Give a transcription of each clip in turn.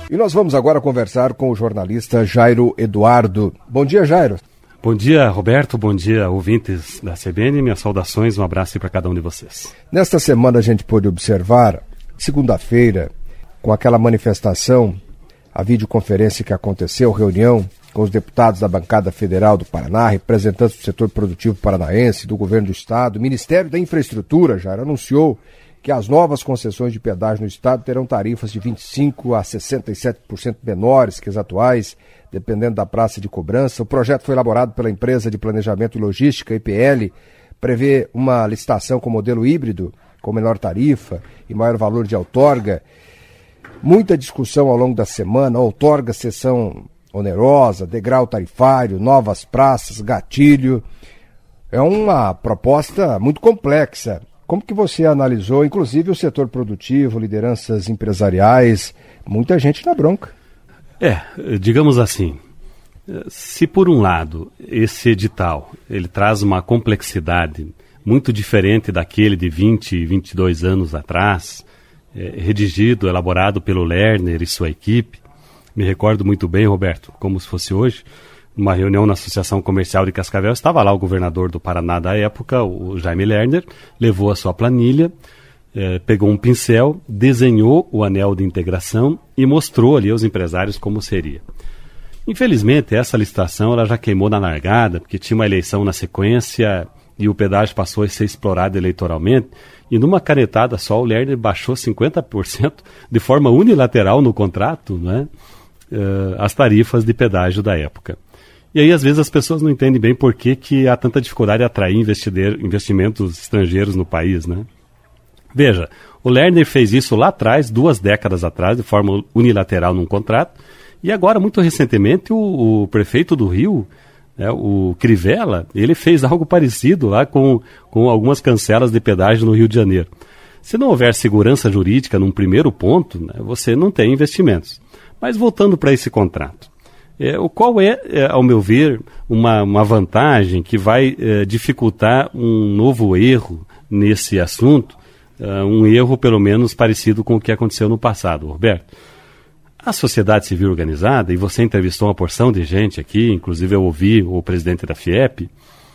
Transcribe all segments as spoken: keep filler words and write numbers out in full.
E nós vamos agora conversar com o jornalista Jairo Eduardo. Bom dia, Jairo. Bom dia, Roberto. Bom dia, ouvintes da C B N. Minhas saudações, um abraço para cada um de vocês. Nesta semana a gente pôde observar, segunda-feira, com aquela manifestação, a videoconferência que aconteceu, reunião com os deputados da bancada federal do Paraná, representantes do setor produtivo paranaense, do governo do estado. O Ministério da Infraestrutura, Jairo, anunciou que as novas concessões de pedágio no estado terão tarifas de vinte e cinco por cento a sessenta e sete por cento menores que as atuais, dependendo da praça de cobrança. O projeto foi elaborado pela empresa de planejamento e logística, E P L, prevê uma licitação com modelo híbrido, com menor tarifa e maior valor de outorga. Muita discussão ao longo da semana, outorga, sessão onerosa, degrau tarifário, novas praças, gatilho. É uma proposta muito complexa. Como que você analisou, inclusive o setor produtivo, lideranças empresariais, muita gente na bronca? É, digamos assim, se por um lado esse edital ele traz uma complexidade muito diferente daquele de vinte, vinte e dois anos atrás, é, redigido, elaborado pelo Lerner e sua equipe, me recordo muito bem, Roberto, como se fosse hoje, numa reunião na Associação Comercial de Cascavel, estava lá o governador do Paraná da época, o Jaime Lerner, levou a sua planilha, eh, pegou um pincel, desenhou o anel de integração e mostrou ali aos empresários como seria. Infelizmente, essa licitação ela já queimou na largada, porque tinha uma eleição na sequência e o pedágio passou a ser explorado eleitoralmente, e numa canetada só o Lerner baixou cinquenta por cento de forma unilateral no contrato, né, eh, as tarifas de pedágio da época. E aí, às vezes, as pessoas não entendem bem por que, que há tanta dificuldade de atrair investimentos estrangeiros no país, né? Veja, o Lerner fez isso lá atrás, duas décadas atrás, de forma unilateral num contrato, e agora, muito recentemente, o, o prefeito do Rio, né, o Crivella, ele fez algo parecido lá com, com algumas cancelas de pedágio no Rio de Janeiro. Se não houver segurança jurídica num primeiro ponto, né, você não tem investimentos. Mas voltando para esse contrato, É, o qual é, é, ao meu ver, uma, uma vantagem que vai é, dificultar um novo erro nesse assunto, é, um erro pelo menos parecido com o que aconteceu no passado, Roberto. A sociedade civil organizada, e você entrevistou uma porção de gente aqui, inclusive eu ouvi o presidente da FIEP,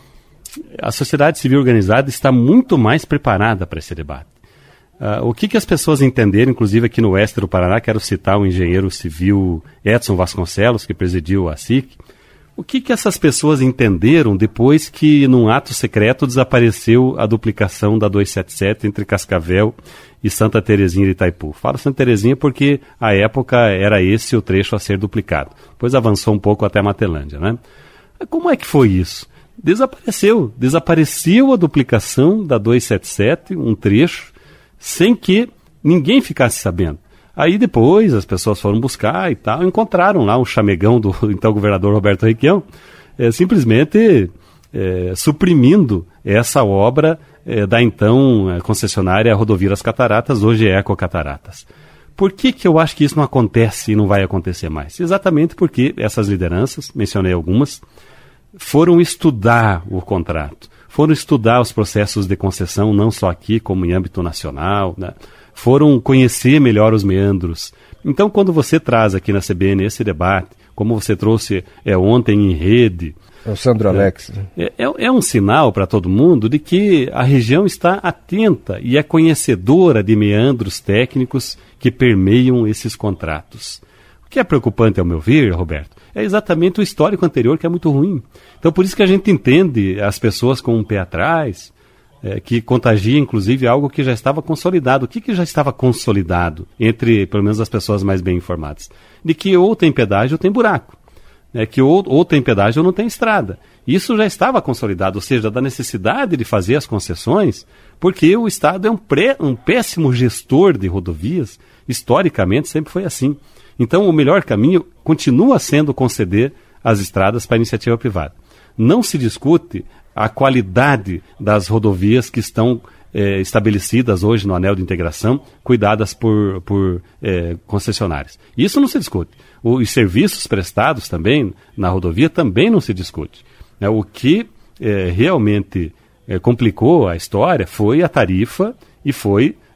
a sociedade civil organizada está muito mais preparada para esse debate. Uh, o que, que as pessoas entenderam, inclusive aqui no oeste do Paraná, quero citar o engenheiro civil Edson Vasconcelos, que presidiu a S I C, o que, que essas pessoas entenderam depois que, num ato secreto, desapareceu a duplicação da duzentos e setenta e sete entre Cascavel e Santa Terezinha de Itaipu? Falo Santa Terezinha porque, à época, era esse o trecho a ser duplicado. Depois avançou um pouco até Matelândia, né? Como é que foi isso? Desapareceu. Desapareceu a duplicação da duzentos e setenta e sete, um trecho, sem que ninguém ficasse sabendo. Aí depois as pessoas foram buscar e tal, encontraram lá um chamegão do então governador Roberto Requião, é, simplesmente é, suprimindo essa obra é, da então é, concessionária Rodovia das Cataratas, hoje é Ecocataratas. Por que que eu acho que isso não acontece e não vai acontecer mais? Exatamente porque essas lideranças, mencionei algumas, foram estudar o contrato. Foram estudar os processos de concessão, não só aqui, como em âmbito nacional, né? Foram conhecer melhor os meandros. Então, quando você traz aqui na C B N esse debate, como você trouxe é, ontem em rede... É o Sandro é, Alex. É, é, é um sinal para todo mundo de que a região está atenta e é conhecedora de meandros técnicos que permeiam esses contratos. O que é preocupante, ao meu ver, Roberto, é exatamente o histórico anterior, que é muito ruim. Então, por isso que a gente entende as pessoas com um pé atrás, é, que contagia, inclusive, algo que já estava consolidado. O que, que já estava consolidado entre, pelo menos, as pessoas mais bem informadas? De que ou tem pedágio ou tem buraco. Né? Que ou, ou tem pedágio ou não tem estrada. Isso já estava consolidado, ou seja, da necessidade de fazer as concessões, porque o Estado é um, pré, um péssimo gestor de rodovias. Historicamente, sempre foi assim. Então, o melhor caminho continua sendo conceder as estradas para a iniciativa privada. Não se discute a qualidade das rodovias que estão é, estabelecidas hoje no anel de integração, cuidadas por, por é, concessionárias. Isso não se discute. O, os serviços prestados também na rodovia também não se discute. É, o que é, realmente é, complicou a história foi a tarifa e foi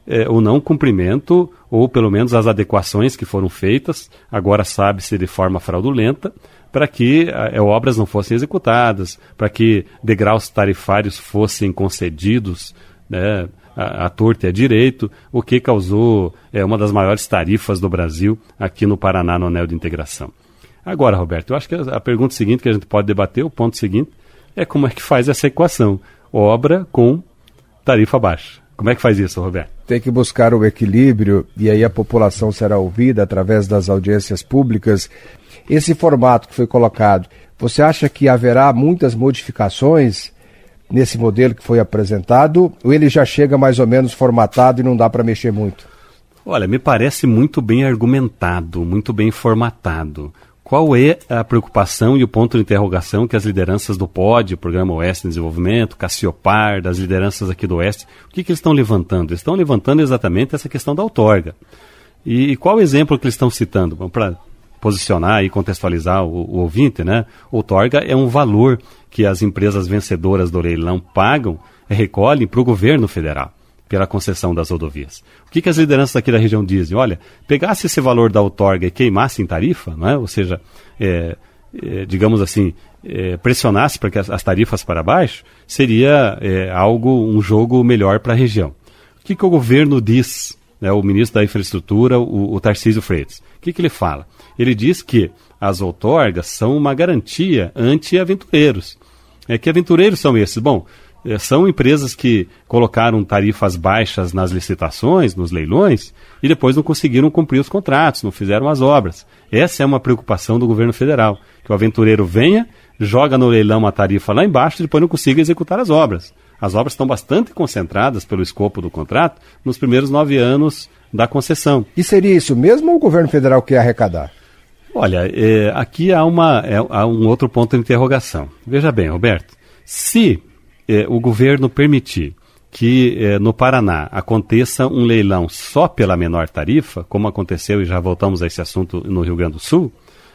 é, o não cumprimento, ou pelo menos as adequações que foram feitas, agora sabe-se de forma fraudulenta, para que é, obras não fossem executadas, para que degraus tarifários fossem concedidos, né, a, a torto e a direito, o que causou é, uma das maiores tarifas do Brasil aqui no Paraná, no anel de integração. Agora, Roberto, eu acho que a, a pergunta seguinte que a gente pode debater, o ponto seguinte, é como é que faz essa equação, obra com tarifa baixa. Como é que faz isso, Roberto? Tem que buscar o equilíbrio e aí a população será ouvida através das audiências públicas. Esse formato que foi colocado, você acha que haverá muitas modificações nesse modelo que foi apresentado ou ele já chega mais ou menos formatado e não dá para mexer muito? Olha, me parece muito bem argumentado, muito bem formatado. Qual é a preocupação e o ponto de interrogação que as lideranças do P O D, o Programa Oeste de Desenvolvimento, Cassiopar, das lideranças aqui do Oeste, o que, que eles estão levantando? Eles estão levantando exatamente essa questão da outorga. E, e qual o exemplo que eles estão citando? Para posicionar e contextualizar o, o ouvinte, né? Outorga é um valor que as empresas vencedoras do leilão pagam, recolhem para o governo federal, pela concessão das rodovias. O que, que as lideranças aqui da região dizem? Olha, pegasse esse valor da outorga e queimasse em tarifa, não é? Ou seja, é, é, digamos assim, é, pressionasse para que as, as tarifas para baixo, seria é, algo, um jogo melhor para a região. O que, que o governo diz, né, o ministro da Infraestrutura, o, o Tarcísio Freitas? O que, que ele fala? Ele diz que as outorgas são uma garantia anti-aventureiros. É, que aventureiros são esses? Bom, são empresas que colocaram tarifas baixas nas licitações, nos leilões, e depois não conseguiram cumprir os contratos, não fizeram as obras. Essa é uma preocupação do governo federal, que o aventureiro venha, joga no leilão uma tarifa lá embaixo e depois não consiga executar as obras. As obras estão bastante concentradas pelo escopo do contrato nos primeiros nove anos da concessão. E seria isso mesmo ou o governo federal quer arrecadar? Olha, é, aqui há, uma, é, há um outro ponto de interrogação. Veja bem, Roberto, se É, o governo permitir que é, no Paraná aconteça um leilão só pela menor tarifa, como aconteceu e já voltamos a esse assunto no Rio Grande do Sul,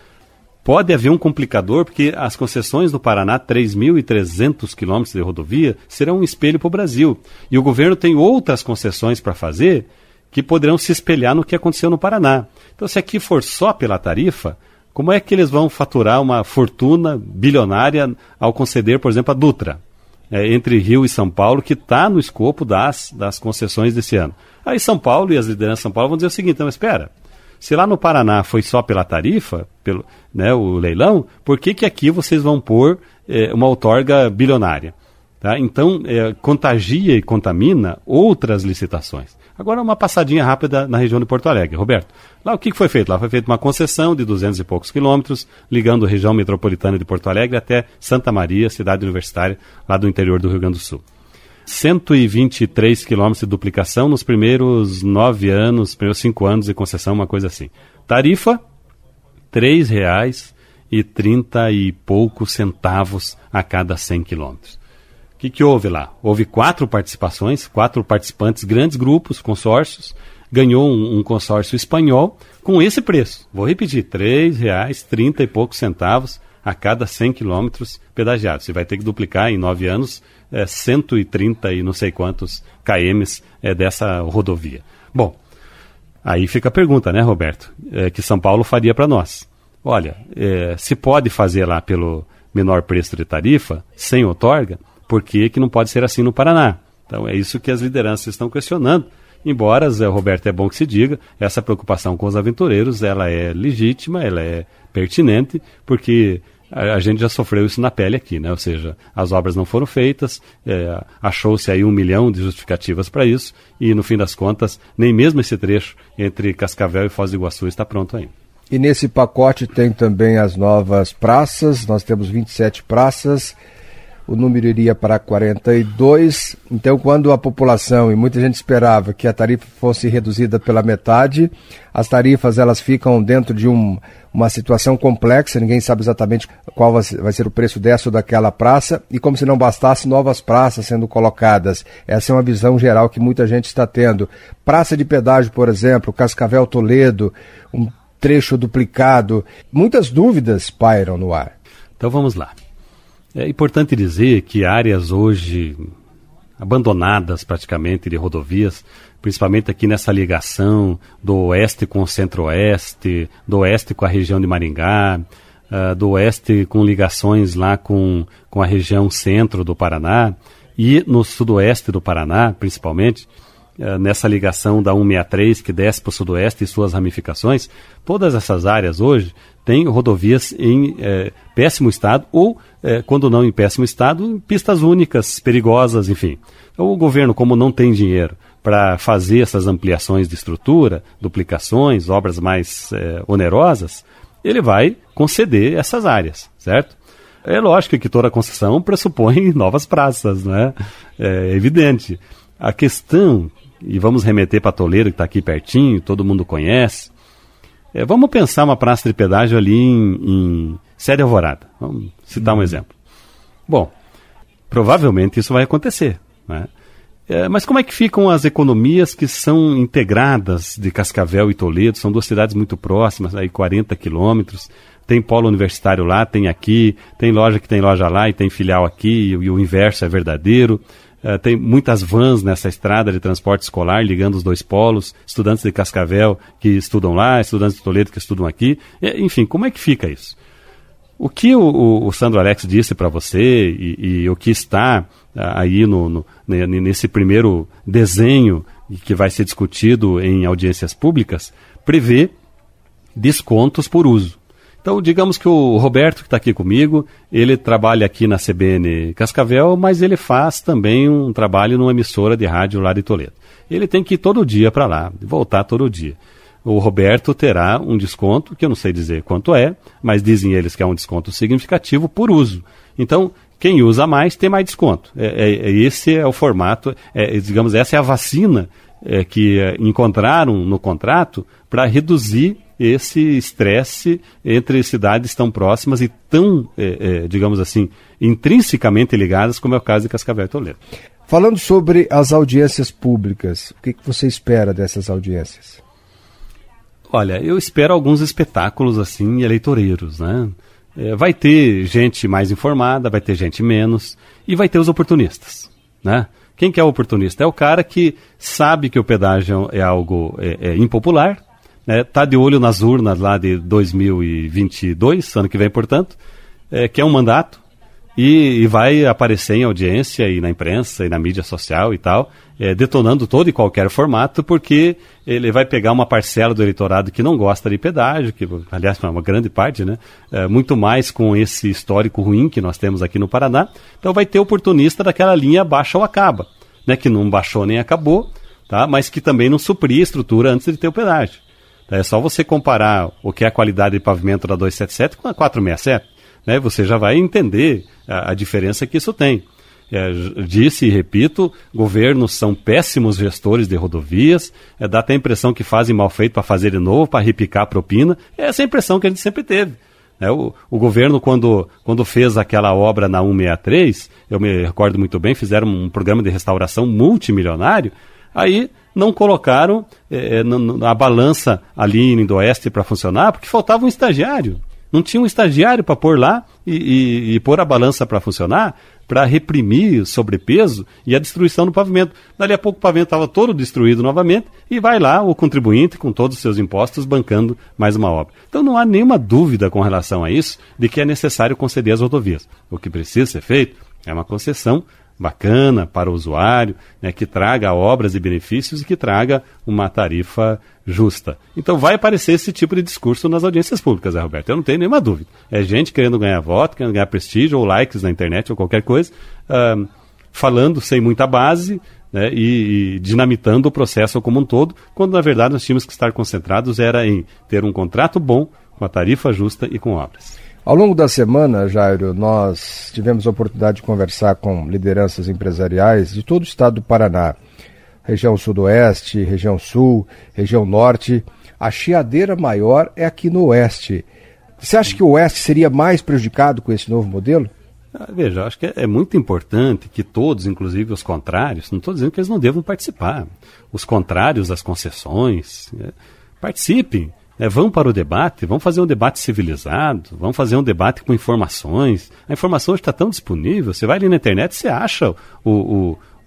pode haver um complicador, porque as concessões do Paraná, três mil e trezentos quilômetros de rodovia, serão um espelho para o Brasil. E o governo tem outras concessões para fazer que poderão se espelhar no que aconteceu no Paraná. Então, se aqui for só pela tarifa, como é que eles vão faturar uma fortuna bilionária ao conceder, por exemplo, a Dutra? É, entre Rio e São Paulo, que está no escopo das, das concessões desse ano. Aí São Paulo e as lideranças de São Paulo vão dizer o seguinte, então espera, se lá no Paraná foi só pela tarifa, pelo, né, o leilão, por que que aqui vocês vão pôr é, uma outorga bilionária? Tá? Então, é, contagia e contamina outras licitações. Agora, uma passadinha rápida na região de Porto Alegre. Roberto, lá o que foi feito? Lá foi feita uma concessão de duzentos e poucos quilômetros, ligando a região metropolitana de Porto Alegre até Santa Maria, cidade universitária, lá do interior do Rio Grande do Sul. cento e vinte e três quilômetros de duplicação nos primeiros nove anos, primeiros cinco anos de concessão, uma coisa assim. Tarifa, três reais e trinta e poucos centavos a cada cem quilômetros. O que, que houve lá? Houve quatro participações, quatro participantes, grandes grupos, consórcios, ganhou um, um consórcio espanhol com esse preço. Vou repetir, três reais e trinta e poucos centavos a cada cem quilômetros pedagiados. Você vai ter que duplicar em nove anos é, cento e trinta e não sei quantos quilômetros é, dessa rodovia. Bom, aí fica a pergunta, né, Roberto, é, que São Paulo faria para nós. Olha, é, se pode fazer lá pelo menor preço de tarifa, sem outorga, por que que não pode ser assim no Paraná? Então é isso que as lideranças estão questionando. Embora, Zé Roberto, é bom que se diga, essa preocupação com os aventureiros, ela é legítima, ela é pertinente, porque a, a gente já sofreu isso na pele aqui, né? Ou seja, as obras não foram feitas, é, achou-se aí um milhão de justificativas para isso, e no fim das contas, nem mesmo esse trecho entre Cascavel e Foz do Iguaçu está pronto ainda. E nesse pacote tem também as novas praças, nós temos vinte e sete praças, o número iria para quarenta e dois, então quando a população, e muita gente esperava que a tarifa fosse reduzida pela metade, as tarifas elas ficam dentro de um, uma situação complexa, ninguém sabe exatamente qual vai ser o preço dessa ou daquela praça, e como se não bastasse novas praças sendo colocadas. Essa é uma visão geral que muita gente está tendo. Praça de pedágio, por exemplo, Cascavel Toledo, um trecho duplicado, muitas dúvidas pairam no ar. Então vamos lá. É importante dizer que áreas hoje abandonadas praticamente de rodovias, principalmente aqui nessa ligação do oeste com o centro-oeste, do oeste com a região de Maringá, uh, do oeste com ligações lá com, com a região centro do Paraná e no sudoeste do Paraná, principalmente, uh, nessa ligação da cento e sessenta e três que desce para o sudoeste e suas ramificações. Todas essas áreas hoje têm rodovias em eh, péssimo estado ou, eh, quando não em péssimo estado, pistas únicas, perigosas, enfim. Então, o governo, como não tem dinheiro para fazer essas ampliações de estrutura, duplicações, obras mais eh, onerosas, ele vai conceder essas áreas, certo? É lógico que toda concessão pressupõe novas praças, né? É evidente. A questão, e vamos remeter para Toledo, que está aqui pertinho, todo mundo conhece, é, vamos pensar uma praça de pedágio ali em, em Sede Alvorada. Vamos citar um exemplo. Bom, provavelmente isso vai acontecer, né? É, mas como é que ficam as economias que são integradas de Cascavel e Toledo? São duas cidades muito próximas, aí quarenta quilômetros, tem polo universitário lá, tem aqui, tem loja que tem loja lá e tem filial aqui, e, e o inverso é verdadeiro. Uh, tem muitas vans nessa estrada de transporte escolar ligando os dois polos, estudantes de Cascavel que estudam lá, estudantes de Toledo que estudam aqui. E, enfim, como é que fica isso? O que o, o, o Sandro Alex disse para você e, e o que está uh, aí no, no, nesse primeiro desenho que vai ser discutido em audiências públicas, prevê descontos por uso. Então, digamos que o Roberto, que está aqui comigo, ele trabalha aqui na C B N Cascavel, mas ele faz também um trabalho numa emissora de rádio lá de Toledo. Ele tem que ir todo dia para lá, voltar todo dia. O Roberto terá um desconto, que eu não sei dizer quanto é, mas dizem eles que é um desconto significativo por uso. Então, quem usa mais tem mais desconto. É, é, esse é o formato, é, digamos, essa é a vacina é, que é, encontraram no contrato para reduzir esse estresse entre cidades tão próximas e tão, é, é, digamos assim, intrinsecamente ligadas, como é o caso de Cascavel e Toledo. Falando sobre as audiências públicas, o que, que você espera dessas audiências? Olha, eu espero alguns espetáculos assim eleitoreiros, né? É, vai ter gente mais informada, vai ter gente menos, e vai ter os oportunistas, né? Quem que é o oportunista? É o cara que sabe que o pedágio é algo é, é impopular, está, né, de olho nas urnas lá de dois mil e vinte e dois, ano que vem, portanto, é, quer um mandato e, e vai aparecer em audiência e na imprensa e na mídia social e tal, é, detonando todo e qualquer formato, porque ele vai pegar uma parcela do eleitorado que não gosta de pedágio, que, aliás, é uma grande parte, né? É, muito mais com esse histórico ruim que nós temos aqui no Paraná. Então vai ter oportunista daquela linha baixa ou acaba, né? Que não baixou nem acabou, tá? Mas que também não supria a estrutura antes de ter o pedágio. É só você comparar o que é a qualidade de pavimento da duzentos e setenta e sete com a quatrocentos e sessenta e sete, né? Você já vai entender a, a diferença que isso tem. É, disse e repito, governos são péssimos gestores de rodovias, é, dá até a impressão que fazem mal feito para fazer de novo, para repicar a propina. É essa a impressão que a gente sempre teve. É, o, o governo, quando, quando fez aquela obra na cento e sessenta e três, eu me recordo muito bem, fizeram um programa de restauração multimilionário, aí não colocaram é, a balança ali em Oeste para funcionar, porque faltava um estagiário. Não tinha um estagiário para pôr lá e, e, e pôr a balança para funcionar, para reprimir o sobrepeso e a destruição do pavimento. Dali a pouco o pavimento estava todo destruído novamente e vai lá o contribuinte com todos os seus impostos bancando mais uma obra. Então não há nenhuma dúvida com relação a isso de que é necessário conceder as rodovias. O que precisa ser feito é uma concessão bacana para o usuário, né, que traga obras e benefícios e que traga uma tarifa justa. Então vai aparecer esse tipo de discurso nas audiências públicas, né, Roberto? Eu não tenho nenhuma dúvida. É gente querendo ganhar voto, querendo ganhar prestígio ou likes na internet ou qualquer coisa, uh, falando sem muita base, né, e, e dinamitando o processo como um todo, quando na verdade nós tínhamos que estar concentrados era em ter um contrato bom, com a tarifa justa e com obras. Ao longo da semana, Jairo, nós tivemos a oportunidade de conversar com lideranças empresariais de todo o estado do Paraná, região sudoeste, região sul, região norte. A chiadeira maior é aqui no oeste. Você acha que o oeste seria mais prejudicado com esse novo modelo? Ah, veja, acho que é, é muito importante que todos, inclusive os contrários, não estou dizendo que eles não devam participar, os contrários às concessões, é, participem. É, vão para o debate, vão fazer um debate civilizado, vão fazer um debate com informações. A informação hoje está tão disponível, você vai ali na internet e você acha o, o,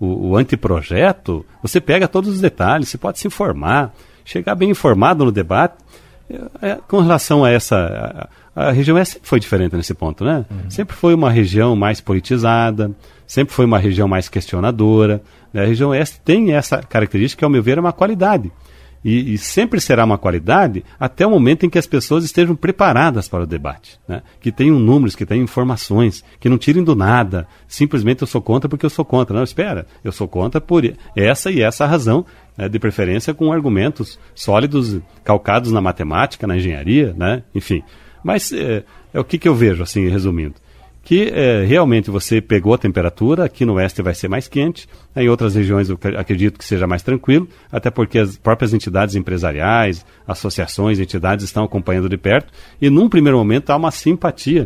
o, o anteprojeto, você pega todos os detalhes, você pode se informar, chegar bem informado no debate. É, é, com relação a essa... A, a região Oeste sempre foi diferente nesse ponto, né? Uhum. Sempre foi uma região mais politizada, sempre foi uma região mais questionadora. Né? A região Oeste tem essa característica que, ao meu ver, é uma qualidade. E, e sempre será uma qualidade até o momento em que as pessoas estejam preparadas para o debate, né? Que tenham números, que tenham informações, que não tirem do nada, simplesmente eu sou contra porque eu sou contra. Não, espera, eu sou contra por essa e essa razão, né? De preferência com argumentos sólidos, calcados na matemática, na engenharia, né? Enfim. Mas é, é o que, que eu vejo, assim, resumindo. Que é, realmente você pegou a temperatura, aqui no oeste vai ser mais quente, em outras regiões eu acredito que seja mais tranquilo, até porque as próprias entidades empresariais, associações, entidades estão acompanhando de perto, e num primeiro momento há uma simpatia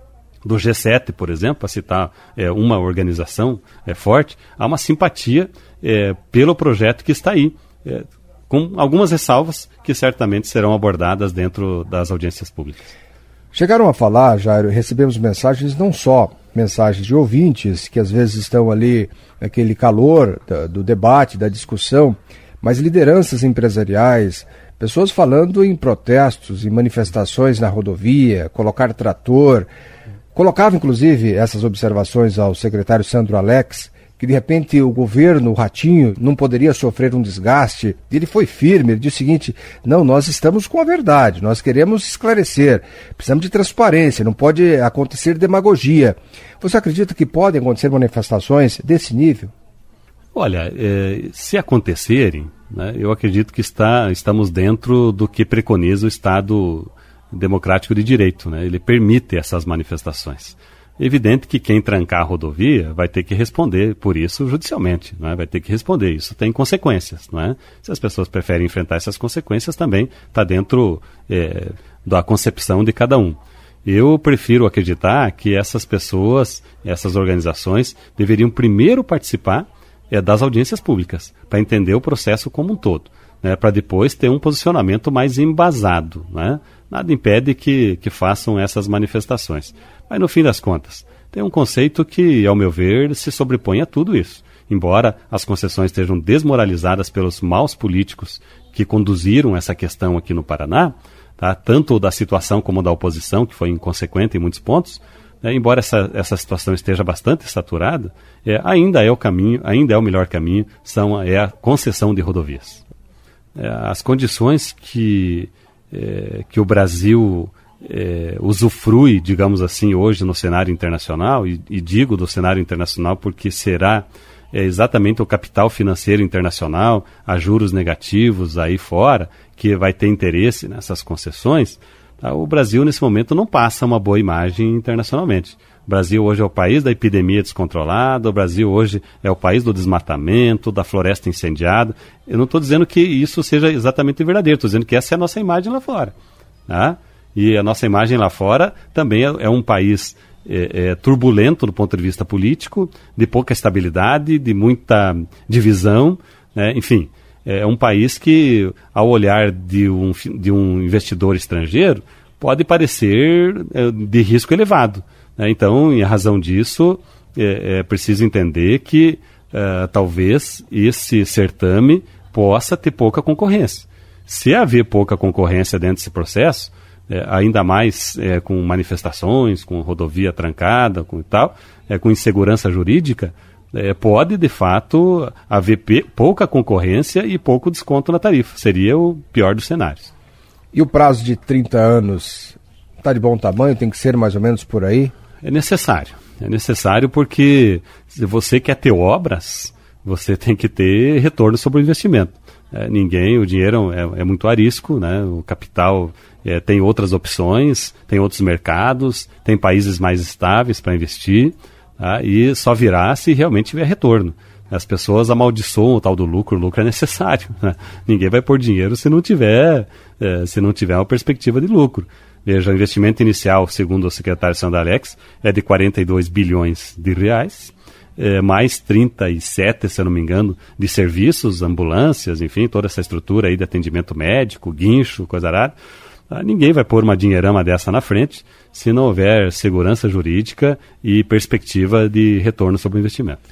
do G sete, por exemplo, para citar é, uma organização é, forte, há uma simpatia é, pelo projeto que está aí, é, com algumas ressalvas que certamente serão abordadas dentro das audiências públicas. Chegaram a falar, Jairo, recebemos mensagens, não só mensagens de ouvintes, que às vezes estão ali naquele calor da, do debate, da discussão, mas lideranças empresariais, pessoas falando em protestos, em manifestações na rodovia, colocar trator. Colocava, inclusive, essas observações ao secretário Sandro Alex, que de repente o governo, o Ratinho, não poderia sofrer um desgaste. Ele foi firme, ele disse o seguinte: não, nós estamos com a verdade, nós queremos esclarecer, precisamos de transparência, não pode acontecer demagogia. Você acredita que podem acontecer manifestações desse nível? Olha, é, se acontecerem, né, eu acredito que está, estamos dentro do que preconiza o Estado democrático de direito, né? Ele permite essas manifestações. Evidente que quem trancar a rodovia vai ter que responder por isso judicialmente, não é? Vai ter que responder, isso tem consequências, não é? Se as pessoas preferem enfrentar essas consequências, também está dentro é, da concepção de cada um. Eu prefiro acreditar que essas pessoas, essas organizações, deveriam primeiro participar é, das audiências públicas, para entender o processo como um todo, né? Para depois ter um posicionamento mais embasado, né? Nada impede que, que façam essas manifestações. Mas, no fim das contas, tem um conceito que, ao meu ver, se sobrepõe a tudo isso. Embora as concessões estejam desmoralizadas pelos maus políticos que conduziram essa questão aqui no Paraná, tá? Tanto da situação como da oposição, que foi inconsequente em muitos pontos, né? Embora essa, essa situação esteja bastante saturada, é, ainda é o caminho, ainda é o melhor caminho, são, é a concessão de rodovias. É, as condições que, é, que o Brasil... É, usufrui, digamos assim, hoje no cenário internacional, e, e digo do cenário internacional porque será é, exatamente o capital financeiro internacional, a juros negativos aí fora, que vai ter interesse nessas concessões. Tá? O Brasil, nesse momento, não passa uma boa imagem internacionalmente. O Brasil hoje é o país da epidemia descontrolada, o Brasil hoje é o país do desmatamento, da floresta incendiada. Eu não estou dizendo que isso seja exatamente verdadeiro, estou dizendo que essa é a nossa imagem lá fora. Tá? E a nossa imagem lá fora também é, é um país é, é, turbulento do ponto de vista político, de pouca estabilidade, de muita divisão, né? Enfim, é um país que, ao olhar de um, de um investidor estrangeiro, pode parecer é, de risco elevado, né? Então, em razão disso, é, é preciso entender que é, talvez esse certame possa ter pouca concorrência. Se haver pouca concorrência dentro desse processo, É, ainda mais é, com manifestações, com rodovia trancada, com tal, é, com insegurança jurídica, é, pode de fato haver pe- pouca concorrência e pouco desconto na tarifa. Seria o pior dos cenários. E o prazo de trinta anos está de bom tamanho? Tem que ser mais ou menos por aí? É necessário. É necessário porque se você quer ter obras, você tem que ter retorno sobre o investimento. É, ninguém, o dinheiro é, é muito arisco, né? O capital é, tem outras opções, tem outros mercados, tem países mais estáveis para investir, tá? E só virá se realmente tiver retorno. As pessoas amaldiçoam o tal do lucro, o lucro é necessário, né? Ninguém vai pôr dinheiro se não tiver, é, se não tiver uma perspectiva de lucro. Veja, o investimento inicial, segundo o secretário Sandro Alex, é de quarenta e dois bilhões de reais. É, mais trinta e sete, se eu não me engano, de serviços, ambulâncias, enfim, toda essa estrutura aí de atendimento médico, guincho, coisa arada. Ah, ninguém vai pôr uma dinheirama dessa na frente se não houver segurança jurídica e perspectiva de retorno sobre o investimento.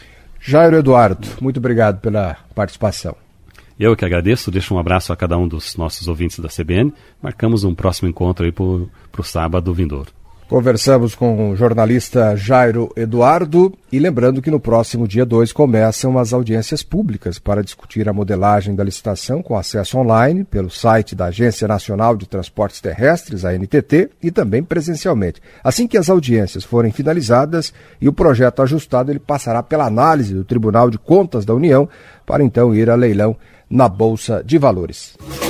Jairo Eduardo, muito obrigado pela participação. Eu que agradeço, deixo um abraço a cada um dos nossos ouvintes da C B N. Marcamos um próximo encontro aí para o sábado vindouro. Conversamos com o jornalista Jairo Eduardo e lembrando que no próximo dia dois começam as audiências públicas para discutir a modelagem da licitação com acesso online pelo site da Agência Nacional de Transportes Terrestres, a N T T, e também presencialmente. Assim que as audiências forem finalizadas e o projeto ajustado, ele passará pela análise do Tribunal de Contas da União para então ir a leilão na Bolsa de Valores.